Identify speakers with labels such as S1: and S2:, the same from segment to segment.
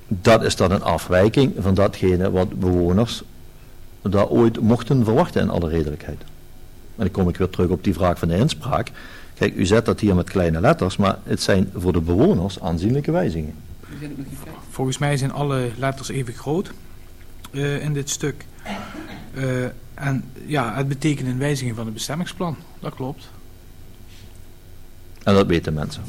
S1: dat is dan een afwijking van datgene wat bewoners daar ooit mochten verwachten in alle redelijkheid. En dan kom ik weer terug op die vraag van de inspraak. Kijk, u zet dat hier met kleine letters, maar het zijn voor de bewoners aanzienlijke wijzigingen.
S2: Volgens mij zijn alle letters even groot in dit stuk. En ja, het betekent een wijziging van het bestemmingsplan. Dat klopt.
S1: En dat weten mensen.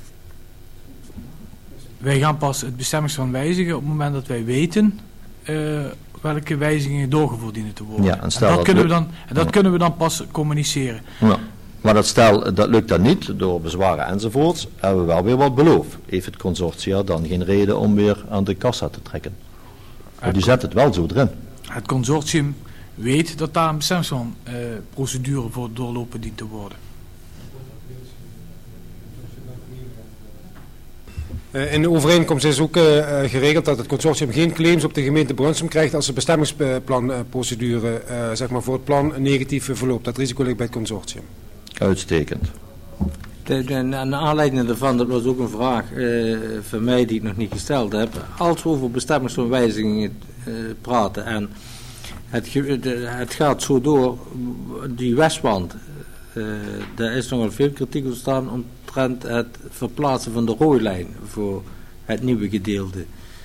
S2: Wij gaan pas het bestemmingsplan wijzigen op het moment dat wij weten welke wijzigingen doorgevoerd dienen te worden.
S1: Ja,
S2: dat kunnen we dan pas communiceren.
S1: Ja. Maar dat lukt dan niet door bezwaren enzovoorts. Hebben we wel weer wat beloofd. Heeft het consortium dan geen reden om weer aan de kassa te trekken? Maar die zet het wel zo erin.
S2: Het consortium weet dat daar een bestemmingsplan procedure voor doorlopen dient te worden.
S3: In de overeenkomst is ook geregeld dat het consortium geen claims op de gemeente Brunsum krijgt als de bestemmingsplanprocedure zeg maar voor het plan negatief verloopt. Dat risico ligt bij het consortium.
S1: Uitstekend.
S4: Naar aanleiding daarvan, dat was ook een vraag van mij die ik nog niet gesteld heb. Als we over bestemmingsaanwijzigingen praten en het gaat zo door, die westwand, daar is nogal veel kritiek ontstaan omtrent het verplaatsen van de rooilijn voor het nieuwe gedeelte.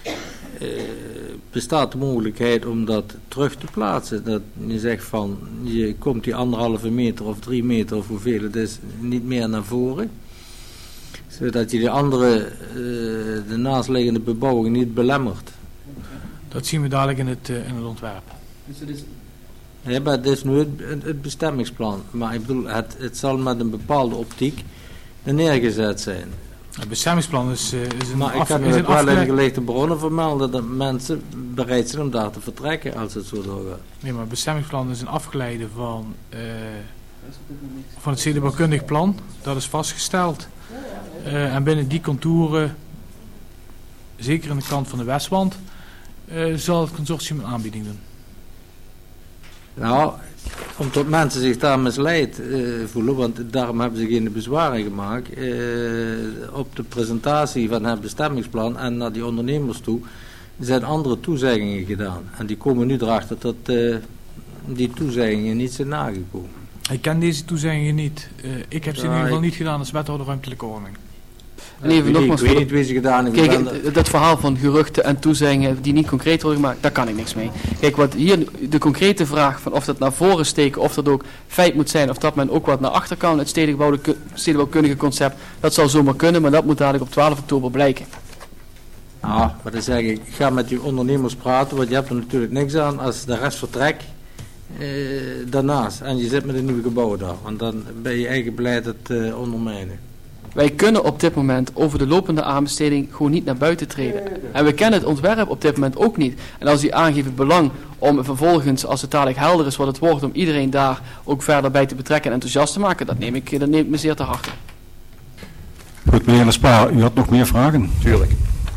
S4: Bestaat de mogelijkheid om dat terug te plaatsen? Dat je zegt van, je komt die 1,5 meter of 3 meter of hoeveel het is, niet meer naar voren. Zodat je de naastliggende bebouwing niet belemmert.
S2: Dat zien we dadelijk in het ontwerp.
S4: Ja, maar het is nu het bestemmingsplan. Maar ik bedoel, het zal met een bepaalde optiek neergezet zijn.
S2: Het bestemmingsplan is een
S4: maar ik heb nu wel in gelegde bronnen vermelden dat mensen bereid zijn om daar te vertrekken als het zo doorgaat.
S2: Nee, maar het bestemmingsplan is een afgeleide van het stedenbouwkundig plan. Dat is vastgesteld. En binnen die contouren, zeker aan de kant van de westwand, zal het consortium een aanbieding doen.
S4: Nou, omdat mensen zich daar misleid voelen, want daarom hebben ze geen bezwaren gemaakt op de presentatie van het bestemmingsplan en naar die ondernemers toe zijn andere toezeggingen gedaan. En die komen nu erachter dat die toezeggingen niet zijn nagekomen.
S2: Ik ken deze toezeggingen niet. Ik heb ze in ieder geval niet gedaan als wethouder ruimtelijke ordening.
S5: En even nogmaals,
S4: ik weet niet wie ze gedaan hebben.
S5: Kijk, dat verhaal van geruchten en toezeggingen die niet concreet worden gemaakt, daar kan ik niks mee. Kijk, wat hier de concrete vraag van of dat naar voren steken, of dat ook feit moet zijn, of dat men ook wat naar achter kan, het stedenbouwkundige concept, dat zal zomaar kunnen, maar dat moet dadelijk op 12 oktober blijken.
S4: Nou, maar dan zeg ik ga met die ondernemers praten, want je hebt er natuurlijk niks aan als de rest vertrekt daarnaast. En je zit met een nieuw gebouw daar, want dan ben je eigen beleid het ondermijnen.
S5: Wij kunnen op dit moment over de lopende aanbesteding gewoon niet naar buiten treden. En we kennen het ontwerp op dit moment ook niet. En als u aangeeft het belang om vervolgens, als het dadelijk helder is wat het wordt, om iedereen daar ook verder bij te betrekken en enthousiast te maken, dat neem ik me zeer te harte.
S6: Goed, meneer Lespaar, u had nog meer vragen?
S1: Tuurlijk.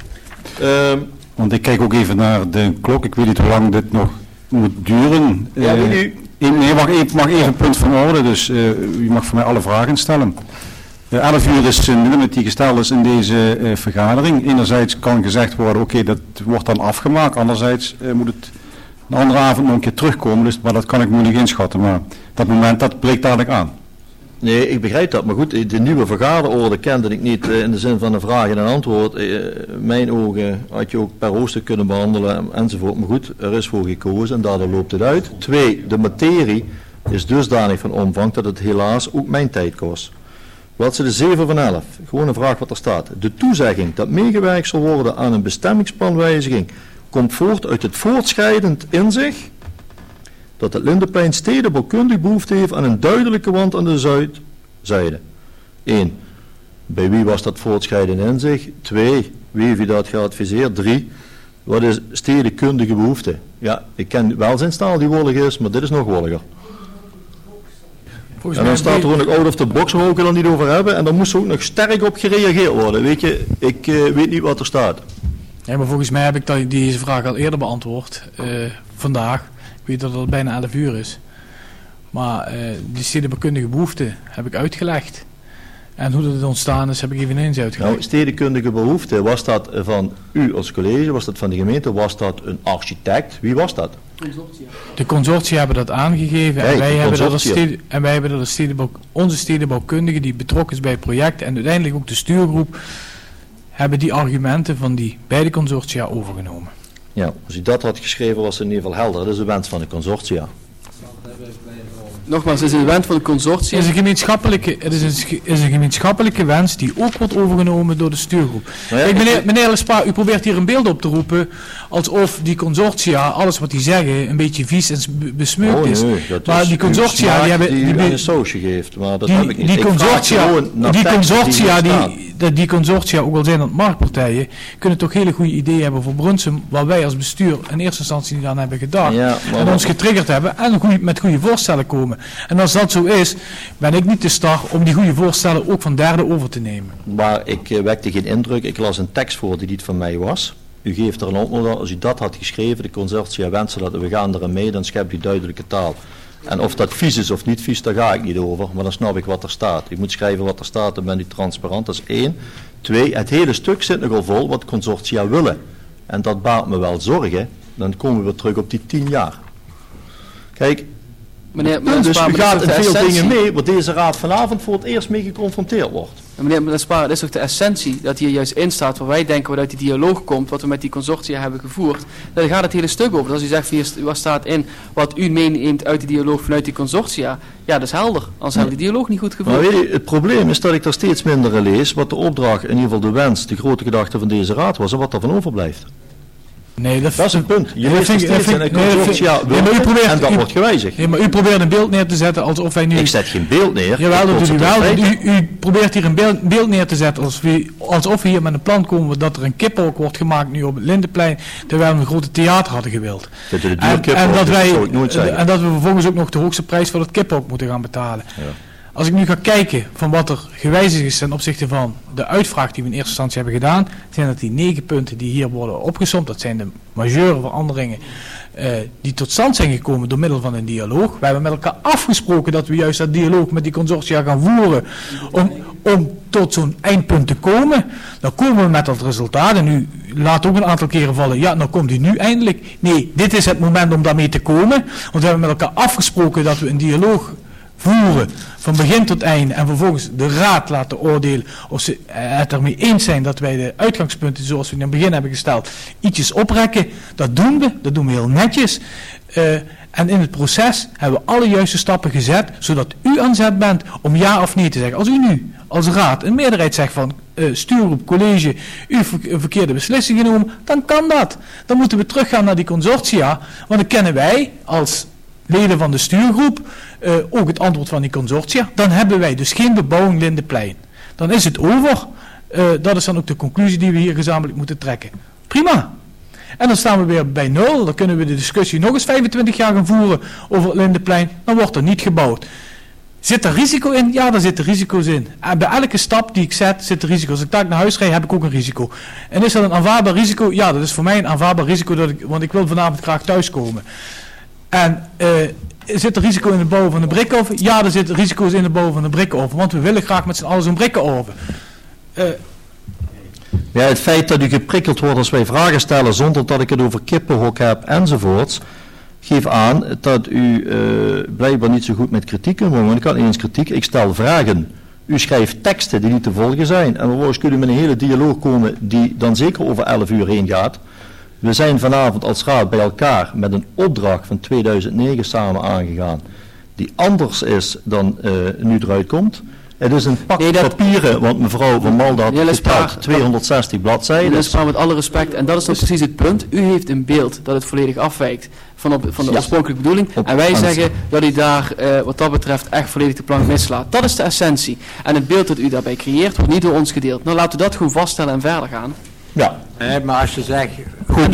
S6: Want ik kijk ook even naar de klok. Ik weet niet hoe lang dit nog moet duren.
S1: Ja, weet u?
S6: Nee, mag even een punt van orde, dus u mag voor mij alle vragen stellen. 11 uur is een limit die gesteld is in deze vergadering. Enerzijds kan gezegd worden, oké, dat wordt dan afgemaakt. Anderzijds moet het een andere avond nog een keer terugkomen. Dus, maar dat kan ik moeilijk inschatten. Maar dat moment, dat breekt dadelijk aan.
S1: Nee, ik begrijp dat. Maar goed, de nieuwe vergaderorde kende ik niet in de zin van een vraag en een antwoord. Mijn ogen had je ook per hoofdstuk kunnen behandelen enzovoort. Maar goed, er is voor gekozen en daardoor loopt het uit. 2, de materie is dusdanig van omvang dat het helaas ook mijn tijd kost. Bladzijde 7 van 11, gewoon een vraag wat er staat. De toezegging dat meegewerkt zal worden aan een bestemmingsplanwijziging komt voort uit het voortschrijdend inzicht dat het Lindeplein stedenbouwkundig behoefte heeft aan een duidelijke wand aan de zuidzijde. 1. Bij wie was dat voortschrijdend inzicht? 2. Wie heeft u dat geadviseerd? 3. Wat is stedenkundige behoefte? Ja, ik ken welzijnstaal die wollig is, maar dit is nog wolliger. En dan staat er ook nog out of the box waar we het dan niet over hebben. En dan moest er ook nog sterk op gereageerd worden. Weet je, ik weet niet wat er staat.
S2: Ja, maar volgens mij heb ik deze vraag al eerder beantwoord. Vandaag. Ik weet dat het bijna 11 uur is. Maar die stedenbouwkundige behoefte heb ik uitgelegd. En hoe dat ontstaan is, heb ik eveneens uitgelegd.
S1: Nou, stedenkundige behoefte, was dat van u als college, was dat van de gemeente, was dat een architect? Wie was dat?
S2: De consortia hebben dat aangegeven
S1: Kijk,
S2: en wij hebben dat als onze stedenbouwkundige die betrokken is bij het project en uiteindelijk ook de stuurgroep, hebben die argumenten van die beide consortia overgenomen.
S1: Ja, als u dat had geschreven was het in ieder geval helder. Dat is de wens van de consortia.
S5: Nogmaals, het is een wens van het consortium.
S2: Het is een gemeenschappelijke wens die ook wordt overgenomen door de stuurgroep.
S1: Nou ja,
S2: Kijk, meneer Lespa, u probeert hier een beeld op te roepen alsof die consortia, alles wat die zeggen, een beetje vies en besmeukt is.
S1: Nee, dat
S2: maar
S1: is
S2: die consortia, die hebben...
S1: die u een sausje geeft, maar dat heb ik niet.
S2: Die
S1: Ik vraag
S2: consortia,
S1: gewoon naar teksten
S2: die consortia, ook al zijn dat marktpartijen, kunnen toch hele goede ideeën hebben voor Brunsum, waar wij als bestuur in eerste instantie niet aan hebben gedacht.
S1: Ja,
S2: en ons getriggerd hebben en met goede voorstellen komen. En als dat zo is, ben ik niet te star om die goede voorstellen ook van derden over te nemen.
S1: Maar ik wekte geen indruk. Ik las een tekst voor die niet van mij was. U geeft er een antwoord op. Als u dat had geschreven, de consortia wensen dat we gaan erin mee, dan schept u duidelijke taal. En of dat vies is of niet vies, daar ga ik niet over. Maar dan snap ik wat er staat. U moet schrijven wat er staat, dan bent u transparant. Dat is 1. 2, het hele stuk zit nogal vol wat consortia willen. En dat baart me wel zorgen. Dan komen we weer terug op die 10 jaar. Kijk, dus u gaat in veel dingen mee, waar deze raad vanavond voor het eerst mee geconfronteerd wordt.
S5: Meneer Lespa, het is toch de essentie dat hier juist in staat, waar wij denken waaruit die dialoog komt, wat we met die consortia hebben gevoerd. Daar gaat het hele stuk over. Dus als u zegt, wat staat in wat u meeneemt uit de dialoog vanuit die consortia, ja, dat is helder. Anders hebben we die dialoog niet goed gevoerd.
S1: Maar weet je, het probleem is dat ik er steeds minder in lees wat de opdracht, in ieder geval de wens, de grote gedachte van deze raad was en wat er van overblijft.
S2: Nee, dat
S1: is een punt. Je leest er steeds in een consortia en dat wordt gewijzigd.
S2: Nee, maar u probeert een beeld neer te zetten alsof wij nu...
S1: Ik zet geen beeld neer.
S2: Jawel, dat doet u wel. U probeert hier een beeld neer te zetten alsof we hier met een plan komen dat er een kiphok wordt gemaakt nu op het Lindenplein, terwijl we een grote theater hadden gewild. En dat we vervolgens ook nog de hoogste prijs voor het kiphok moeten gaan betalen. Ja. Als ik nu ga kijken van wat er gewijzigd is ten opzichte van de uitvraag die we in eerste instantie hebben gedaan, zijn dat die 9 punten die hier worden opgesomd. Dat zijn de majeure veranderingen die tot stand zijn gekomen door middel van een dialoog. We hebben met elkaar afgesproken dat we juist dat dialoog met die consortia gaan voeren om tot zo'n eindpunt te komen. Dan komen we met dat resultaat en u laat ook een aantal keren vallen, ja, nou komt u nu eindelijk. Nee, dit is het moment om daarmee te komen, want we hebben met elkaar afgesproken dat we een dialoog voeren van begin tot einde en vervolgens de raad laten oordelen of ze het ermee eens zijn dat wij de uitgangspunten zoals we in het begin hebben gesteld ietsjes oprekken. Dat doen we heel netjes. En in het proces hebben we alle juiste stappen gezet zodat u aan zet bent om ja of nee te zeggen. Als u nu als raad een meerderheid zegt van stuurgroep, college, u heeft een verkeerde beslissing genomen, dan kan dat. Dan moeten we teruggaan naar die consortia, want dan kennen wij als leden van de stuurgroep ook het antwoord van die consortia. Dan hebben wij dus geen bebouwing Lindenplein. Dan is het over. Dat is dan ook de conclusie die we hier gezamenlijk moeten trekken. Prima. En dan staan we weer bij 0. Dan kunnen we de discussie nog eens 25 jaar gaan voeren over het Lindenplein. Dan wordt er niet gebouwd. Zit er risico in? Ja, daar zitten risico's in. En bij elke stap die ik zet, zit er risico. Als ik daar naar huis rijd, heb ik ook een risico. En is dat een aanvaardbaar risico? Ja, dat is voor mij een aanvaardbaar risico, want ik wil vanavond graag thuiskomen. En zit er risico in het bouwen van een brikkoven? Ja, er zitten risico's in het bouwen van een brikkoven. Want we willen graag met z'n allen zo'n brikkoven.
S1: Ja, het feit dat u geprikkeld wordt als wij vragen stellen zonder dat ik het over kippenhok heb enzovoorts, geeft aan dat u blijkbaar niet zo goed met kritiek kunt worden. Want ik kan niet eens kritiek, ik stel vragen. U schrijft teksten die niet te volgen zijn. En vervolgens kunt u met een hele dialoog komen die dan zeker over 11 uur heen gaat. We zijn vanavond als raad bij elkaar met een opdracht van 2009 samen aangegaan, die anders is dan nu eruit komt. Het is een pak papieren, want mevrouw van Malden had geteld 260 bladzijden.
S5: Dat is met alle respect, en dat is dan precies het punt. U heeft een beeld dat het volledig afwijkt van de oorspronkelijke bedoeling. En wij zeggen dat u daar wat dat betreft echt volledig de plank mislaat. Dat is de essentie. En het beeld dat u daarbij creëert wordt niet door ons gedeeld. Nou, laten we dat gewoon vaststellen en verder gaan.
S1: Ja.
S4: Maar als je zegt...
S6: Goed,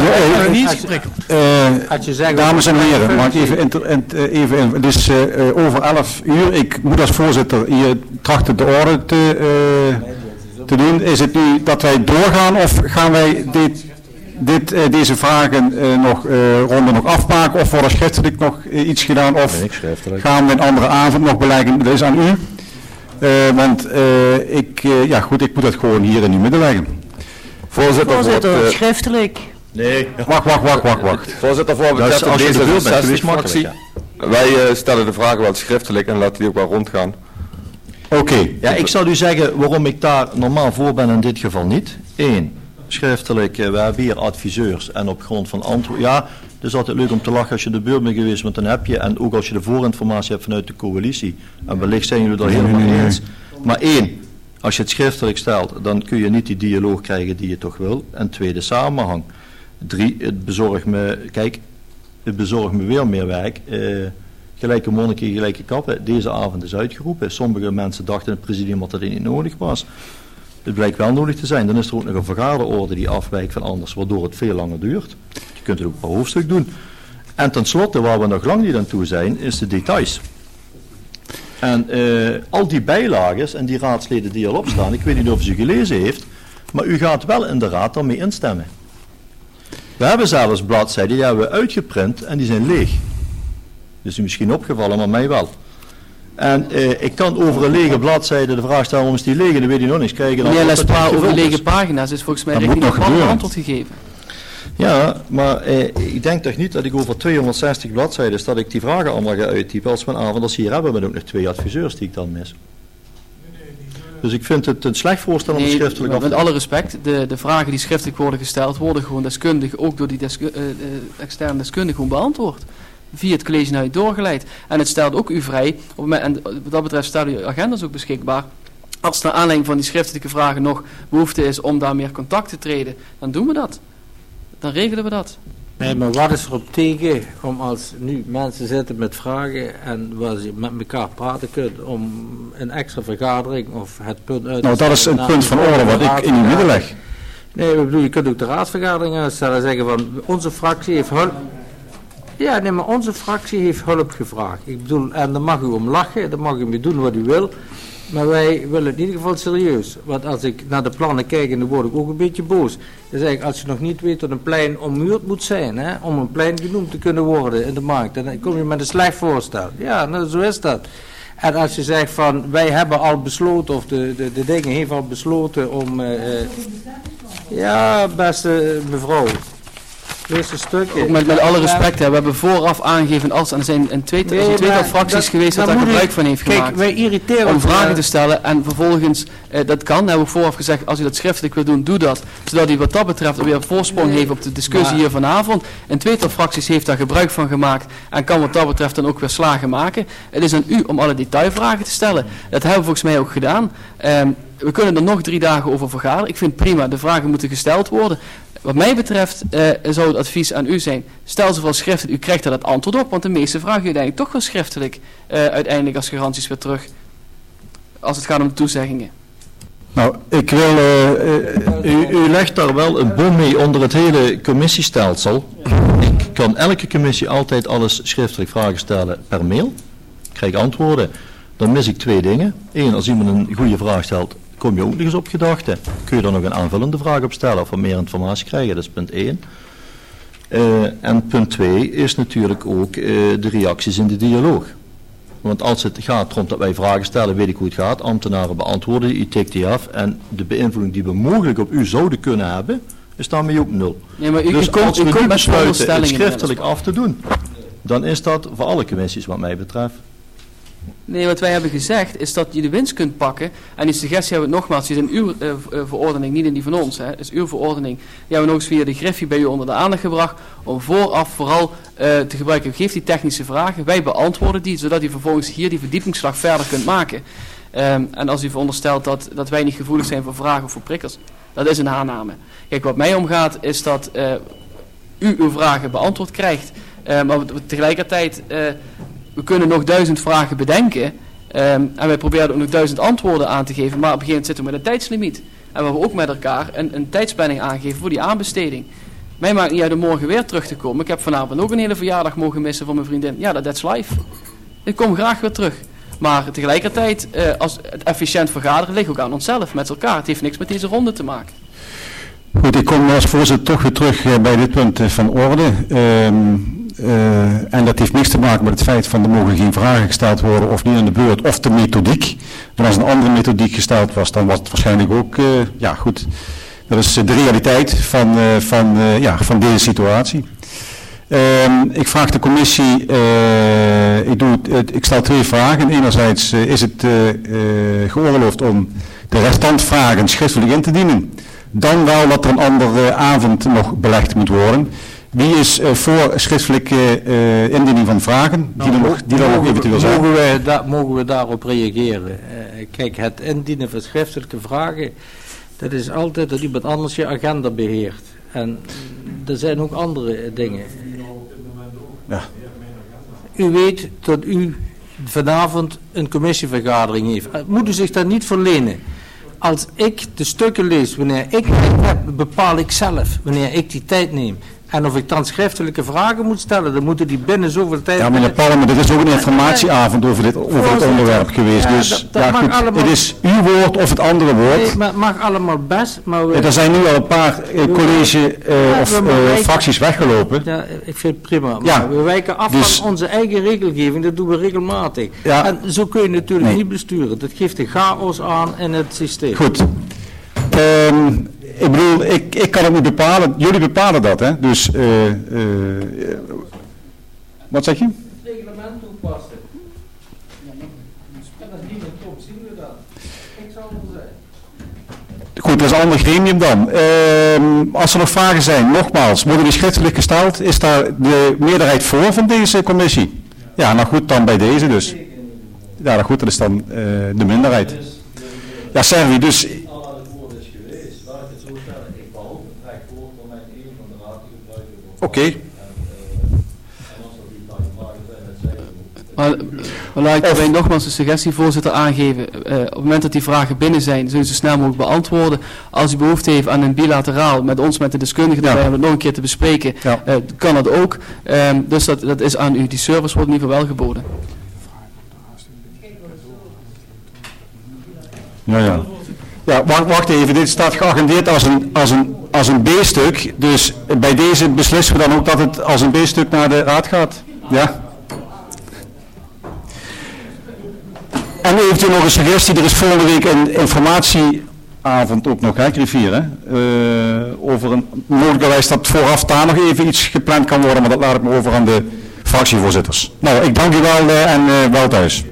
S6: dames en heren, mag ik even in. Het is over 11 uur. Ik moet als voorzitter hier trachten de orde te doen. Is het nu dat wij doorgaan of gaan wij deze vragen ronde nog afmaken? Of wordt er schriftelijk nog iets gedaan? Of gaan we een andere avond nog beleggen? Dat is aan u. Ik moet dat gewoon hier in uw midden leggen.
S7: Voorzitter, schriftelijk.
S6: Nee. Wacht.
S8: Voorzitter, voor
S1: Dat is als je de beurt bent, is
S8: D66-fractie. Wij stellen de vragen wel schriftelijk en laten die ook wel rondgaan.
S6: Oké.
S1: Ja, ik zal u zeggen waarom ik daar normaal voor ben, in dit geval niet. 1. Schriftelijk, we hebben hier adviseurs en op grond van antwoorden. Ja, het is altijd leuk om te lachen als je de beurt bent geweest, want dan heb je, en ook als je de voorinformatie hebt vanuit de coalitie, en wellicht zijn jullie er helemaal eens. Maar 1, als je het schriftelijk stelt, dan kun je niet die dialoog krijgen die je toch wil. En 2, de samenhang. 3, het bezorgt me weer meer werk. Gelijke monniken, gelijke kappen. Deze avond is uitgeroepen. Sommige mensen dachten in het presidium dat dat niet nodig was. Het blijkt wel nodig te zijn. Dan is er ook nog een vergaderorde die afwijkt van anders, waardoor het veel langer duurt. Je kunt het ook per hoofdstuk doen. En tenslotte, waar we nog lang niet aan toe zijn, is de details. En al die bijlagen en die raadsleden die erop staan, ik weet niet of u ze gelezen heeft, maar u gaat wel in de raad daarmee instemmen. We hebben zelfs bladzijden, die hebben we uitgeprint en die zijn leeg. Dat is u misschien opgevallen, maar mij wel. En ik kan over een lege bladzijde de vraag stellen, waarom is die leeg? En dan weet u nog niks krijgen.
S5: Meneer Lespaar, over lege pagina's is volgens mij richting nog een antwoord gegeven.
S1: Ja, maar ik denk toch niet dat ik over 260 bladzijden, dat ik die vragen allemaal ga uittypen als we een avond als hier hebben, met ook nog 2 adviseurs die ik dan mis. Dus ik vind het een slecht voorstel om het schriftelijk af te doen.
S5: Met alle respect, de vragen die schriftelijk worden gesteld, worden gewoon deskundig, ook door die externe deskundige, gewoon beantwoord. Via het college naar u doorgeleid. En het stelt ook u vrij, en wat dat betreft stellen uw agendas ook beschikbaar. Als naar aanleiding van die schriftelijke vragen nog behoefte is om daar meer contact te treden, dan doen we dat. Dan regelen we dat.
S4: Nee, maar wat is erop tegen om als nu mensen zitten met vragen en waar ze met elkaar praten kunnen om een extra vergadering of het punt uit te
S6: Nou, dat is een punt van orde wat ik in uw midden leg.
S4: Nee, ik bedoel, je kunt ook de raadsvergadering uitstellen en zeggen van onze fractie heeft hulp. Ja, nee, maar onze fractie heeft hulp gevraagd. Ik bedoel, en daar mag u om lachen, daar mag u mee doen wat u wil. Maar wij willen het in ieder geval serieus. Want als ik naar de plannen kijk, en dan word ik ook een beetje boos. Dan zeg ik, als je nog niet weet dat een plein ommuurd moet zijn, hè, om een plein genoemd te kunnen worden in de markt, dan kom je met een slecht voorstel. Ja, nou, zo is dat. En als je zegt van, wij hebben al besloten, of de dingen heeft al besloten om... ja, beste mevrouw.
S5: Ook met alle respect, we hebben vooraf aangegeven als er zijn een tweetal fracties geweest dat daar gebruik van heeft gemaakt.
S4: Kijk, wij irriteren
S5: om vragen te stellen en vervolgens, dat kan, hebben we vooraf gezegd, als u dat schriftelijk wil doen, doe dat. Zodat u wat dat betreft weer een voorsprong heeft op de discussie hier vanavond. Een tweetal fracties heeft daar gebruik van gemaakt en kan wat dat betreft dan ook weer slagen maken. Het is aan u om alle detailvragen te stellen. Dat hebben we volgens mij ook gedaan. We kunnen er nog 3 dagen over vergaderen. Ik vind prima, de vragen moeten gesteld worden. Wat mij betreft zou het advies aan u zijn, stel ze wel schriftelijk, u krijgt daar het antwoord op, want de meeste vragen u uiteindelijk toch wel schriftelijk uiteindelijk als garanties weer terug, als het gaat om de toezeggingen.
S6: Nou, ik wil...
S1: U legt daar wel een bom mee onder het hele commissiestelsel. Ik kan elke commissie altijd alles schriftelijk vragen stellen per mail. Ik krijg antwoorden. Dan mis ik 2 dingen. 1, als iemand een goede vraag stelt, kom je ook nog eens op gedachten. Kun je er nog een aanvullende vraag op stellen of wat meer informatie krijgen, dat is punt 1. En punt 2 is natuurlijk ook de reacties in de dialoog. Want als het gaat rond dat wij vragen stellen, weet ik hoe het gaat. Ambtenaren beantwoorden die, u tikt die af. En de beïnvloeding die we mogelijk op u zouden kunnen hebben, is daarmee ook 0.
S5: Nee, maar
S1: dus als we nu besluiten het schriftelijk af te doen, dan is dat voor alle commissies wat mij betreft.
S5: Nee, wat wij hebben gezegd is dat je de winst kunt pakken. En die suggestie hebben we nogmaals, die is in uw verordening, niet in die van ons. Hè, is uw verordening. Die hebben we nog eens via de Griffie bij u onder de aandacht gebracht. Om vooraf vooral te gebruiken. Geef die technische vragen. Wij beantwoorden die, zodat u vervolgens hier die verdiepingsslag verder kunt maken. En als u veronderstelt dat wij niet gevoelig zijn voor vragen of voor prikkels. Dat is een aanname. Kijk, wat mij omgaat is dat u uw vragen beantwoord krijgt. Maar tegelijkertijd... we kunnen nog 1000 vragen bedenken en wij proberen ook nog 1000 antwoorden aan te geven, maar op een gegeven moment zitten we met een tijdslimiet. En waar we ook met elkaar een tijdsplanning aangeven voor die aanbesteding. Mij maakt niet uit om morgen weer terug te komen. Ik heb vanavond ook een hele verjaardag mogen missen van mijn vriendin. Ja, that's life. Ik kom graag weer terug. Maar tegelijkertijd, als het efficiënt vergaderen ligt ook aan onszelf, met elkaar. Het heeft niks met deze ronde te maken.
S6: Goed, ik kom als voorzitter toch weer terug bij dit punt van orde. En dat heeft niks te maken met het feit van er mogen geen vragen gesteld worden of niet aan de beurt of de methodiek. Want als een andere methodiek gesteld was, dan was het waarschijnlijk ook, ja goed, dat is de realiteit van deze situatie. Ik vraag de commissie, ik stel 2 vragen. Enerzijds is het geoorloofd om de restant-vragen schriftelijk in te dienen. Dan wel dat er een andere avond nog belegd moet worden. Wie is voor schriftelijke indiening van vragen die er nog eventueel zijn?
S4: Mogen we daarop reageren? Kijk, het indienen van schriftelijke vragen, dat is altijd dat iemand anders je agenda beheert. En er zijn ook andere dingen.
S6: Ja.
S4: U weet dat u vanavond een commissievergadering heeft. Moet u zich daar niet verlenen? Als ik de stukken lees, wanneer ik tijd heb, bepaal ik zelf wanneer ik die tijd neem. En of ik dan schriftelijke vragen moet stellen, dan moeten die binnen zoveel tijd...
S6: Ja, meneer Palmer, er is ook een informatieavond over het onderwerp geweest. Dus ja, goed, allemaal... Het is uw woord of het andere woord.
S4: Nee, maar het mag allemaal best. Maar
S6: er zijn nu al een paar fracties weggelopen.
S4: Ja, ik vind het prima. Maar we wijken af van onze eigen regelgeving, dat doen we regelmatig. Ja. En zo kun je natuurlijk niet besturen. Dat geeft de chaos aan in het systeem.
S6: Goed. Ik bedoel, ik kan het niet bepalen. Jullie bepalen dat, hè? Dus, wat zeg je?
S4: Het reglement toepassen. En als niemand komt, zien we dat. Ik zou het zeggen.
S6: Goed, dat is een ander gremium dan. Als er nog vragen zijn, nogmaals, worden die schriftelijk gesteld? Is daar de meerderheid voor van deze commissie? Ja, nou goed, dan bij deze dus. Ja, nou goed, dat is dan de minderheid. Ja, Servi, dus... Oké.
S5: Maar laat ik daarbij nogmaals de suggestie, voorzitter, aangeven. Op het moment dat die vragen binnen zijn, zullen ze snel mogelijk beantwoorden. Als u behoefte heeft aan een bilateraal met ons, met de deskundigen erbij, om het nog een keer te bespreken, kan dat ook. Dus dat is aan u. Die service wordt in ieder geval wel geboden.
S6: Ja, wacht even. Dit staat geagendeerd als een B-stuk. Dus bij deze beslissen we dan ook dat het als een B-stuk naar de raad gaat. Ja. En eventueel nog een suggestie. Er is volgende week een informatieavond ook nog, hè, Griffier, hè? Over een mogelijkerwijs dat vooraf daar nog even iets gepland kan worden. Maar dat laat ik me over aan de fractievoorzitters. Nou, ik dank u wel en wel thuis.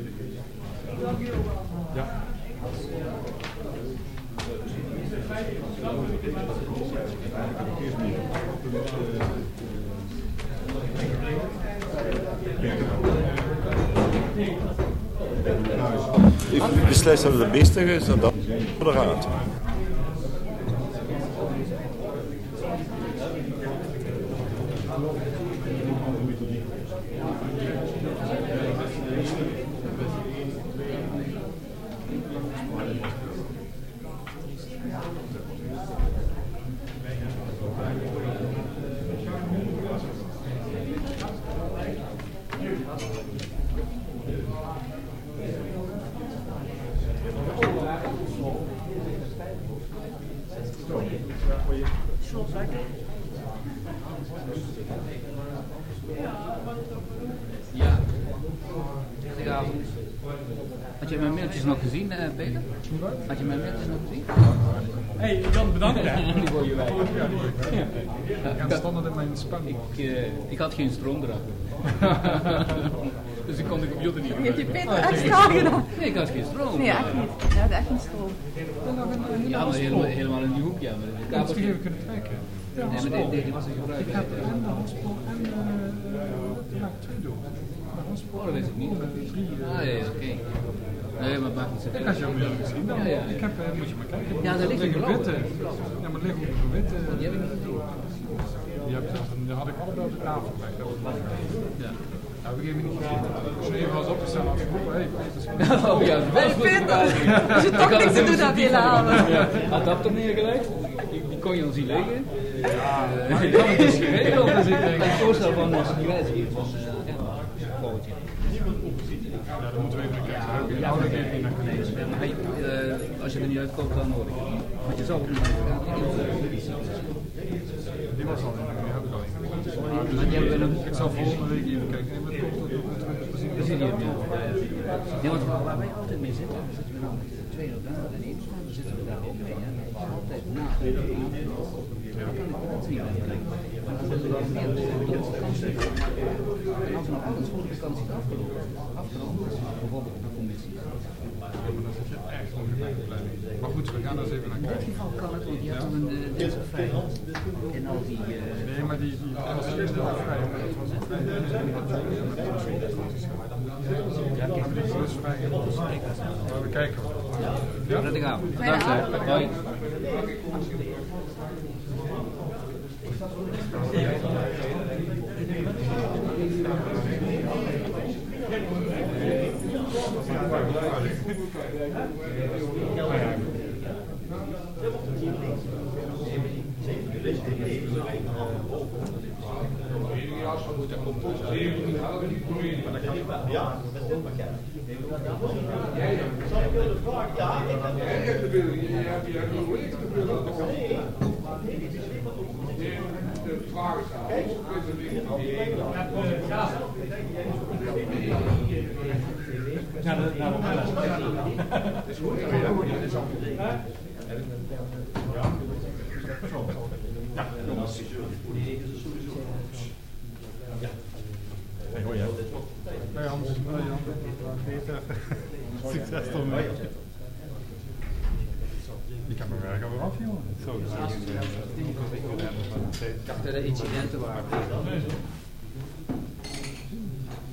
S9: Ik beslis dat het de beste is en dat voor de raad.
S10: Had je mijn mailtjes nog gezien, Peter? Had je mijn mailtjes nog gezien?
S2: Hey, Jan, bedankt hè.
S10: Die word je wij.
S2: Ik stond in mijn spam.
S10: Ik had geen stroom erachter. Dus ik kon de computer niet
S7: Heb je Peter extra gedaan?
S10: Nee, ik had geen stroom.
S7: Nee, echt niet. Ja, echt geen stroom.
S10: Ja, maar helemaal in die hoek, ja. Maar de kabels
S2: even kunnen trekken.
S10: Ja, maar die was er gebruikt.
S2: Ik heb en de hotspoor en de Trudo.
S10: Oh, dat weet ik niet. Ah, ja, oké. Nee, maar het maakt niet zoveel.
S2: Ik had jou weer gezien dan. Ik heb, moet je maar kijken.
S10: Ja, daar ligt een
S2: witte. Ja, maar liggen op een witte.
S10: Die heb ik niet gezien.
S2: Die had ik allebei op de tafel gelegd. Dat was belangrijk.
S10: Ja.
S2: Nou, we geven niet gezien. Dus nu even was opgesteld als ik roep, hé,
S10: Oh ja,
S7: Hey Peter, als je toch niks te doen hebt, hele avond.
S10: Adapter neergelegd, die kon je dan zien liggen. Ja, ik had het dus geregeld, dus ik kan je voorstellen van als het niet wijzigt.
S2: Ja, dan moeten we even kijken.
S10: Ja, als je er niet uitkomt, dan hoor ik het niet. Want je zou ook niet
S2: Die was al in, die heb ik al in.
S10: Maar die hebben we Ik zal volgende week even kijken. En wat komt er ook met het presidium?
S11: Nee, want waar wij altijd mee zitten, dan zitten we nou met de tweede orgaan en één orgaan, dan zitten we daar ook mee. En dat is altijd na de en als er nou altijd voor de vakantie afgelopen is, bijvoorbeeld op de commissie.
S10: Dan zit je echt ongeveer de planning. Maar goed, we gaan daar eens even naar
S11: In dit
S10: kijken.
S11: geval kan het, want je hebt dan een dinsdagvrij en al die...
S10: Nee, maar die was eerst wel vrij. Ja, ik heb die dus vrij. Maar we kijken. Ja?
S11: Prettige avond. Bedankt. Hoi.
S10: Hey Hans, succes toch mee. Je kan mijn werk alweer af, jongen. Zo, dus ik dacht dat er incidenten waren.